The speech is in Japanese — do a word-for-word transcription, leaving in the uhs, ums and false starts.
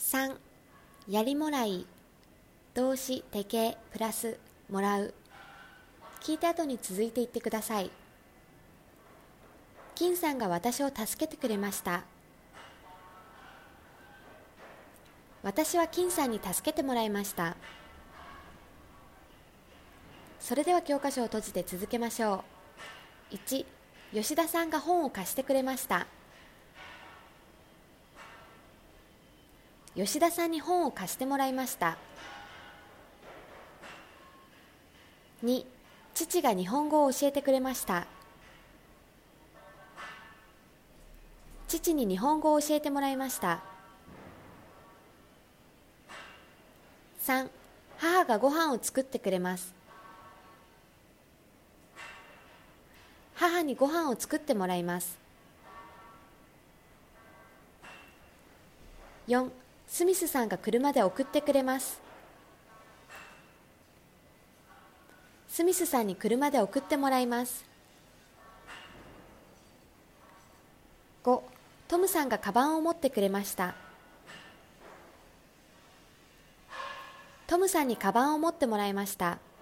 さん、やりもらい、動詞手形プラスもらう。聞いた後に続いて言ってください。金さんが私を助けてくれました。私は金さんに助けてもらいました。それでは教科書を閉じて続けましょう。いち、吉田さんが本を貸してくれました。吉田さんに本を貸してもらいました。に、父が日本語を教えてくれました。父に日本語を教えてもらいました。さん、母がご飯を作ってくれます。母にご飯を作ってもらいます。よん、スミスさんが車で送ってくれます。スミスさんに車で送ってもらいます。ご、トムさんがカバンを持ってくれました。トムさんにカバンを持ってもらいました。